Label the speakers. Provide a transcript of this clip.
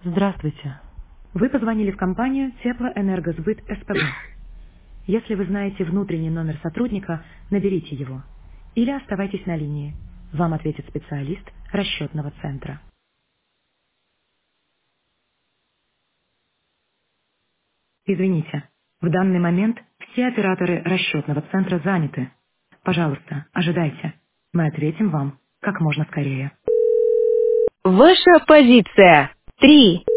Speaker 1: Здравствуйте. Вы позвонили в компанию Теплоэнергосбыт СПБ. Если вы знаете внутренний номер сотрудника, наберите его. Или оставайтесь на линии. Вам ответит специалист расчетного центра. Извините, в данный момент все операторы расчетного центра заняты. Пожалуйста, ожидайте. Мы ответим вам как можно скорее.
Speaker 2: Ваша позиция. 3.